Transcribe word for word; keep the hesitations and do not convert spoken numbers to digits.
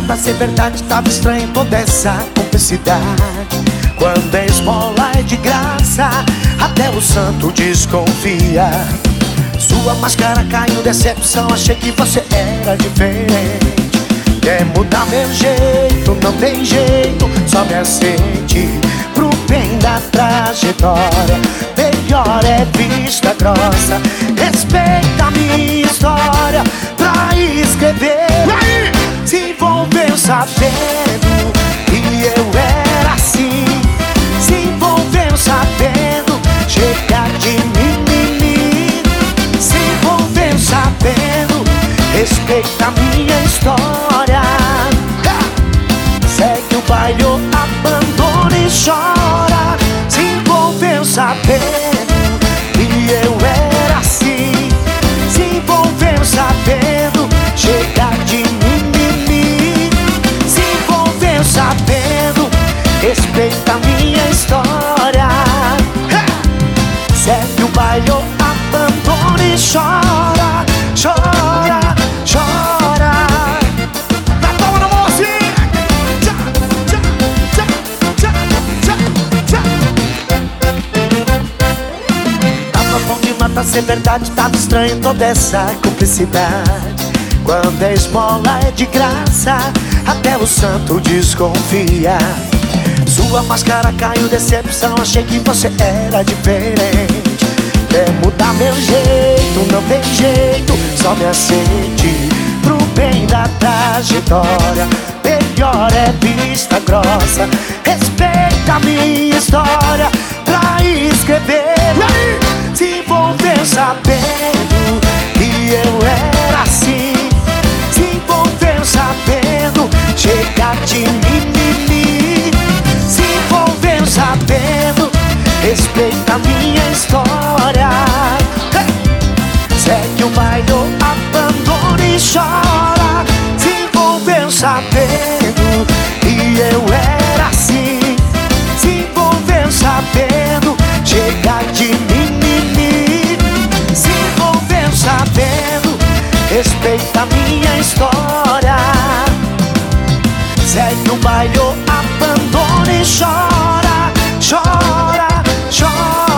mata ser verdade, tava estranho toda essa cumplicidade. Quando a esmola é de graça, até o santo desconfia. Sua máscara caiu, decepção, achei que você era diferente. Quer mudar meu jeito, não tem jeito, só me aceite. Pro bem da trajetória, melhor é vista grossa. Respeita a minha história pra escrever. Se envolveu sabendo que eu era assim. Se envolveu sabendo, chega de mimimi. Se envolveu sabendo, respeita a minha história. Segue o baile, abandona e chora. Se envolveu sabendo que eu era assim. Se envolveu sabendo, chega de mimimi. Se envolveu sabendo, respeita a minha história. Segue o baile, abandona e chora. Chora, chora. Na palma da mão assim. Tchá, tchá, tchá, tchá, tchá, tchá. Tava bom de matar ser verdade, tava estranho toda essa cumplicidade. Quando a esmola é de graça, até o santo desconfia. Sua máscara caiu, decepção, achei que você era diferente. Quer mudar meu jeito, não tem jeito, só me aceite. Pro bem da trajetória, melhor é vista grossa. Respeita a minha história pra escrever. Se envolveu sabendo que eu era assim. Se envolveu sabendo, chega de mimimi. Se envolveu sabendo, respeita a minha história. Segue o baile, abandona e chora. Se envolveu sabendo que eu era assim. Se envolveu sabendo, chega de mimimi. Se envolveu sabendo, respeita a minha história. Segue o baile, abandona e chora. Chora, chora.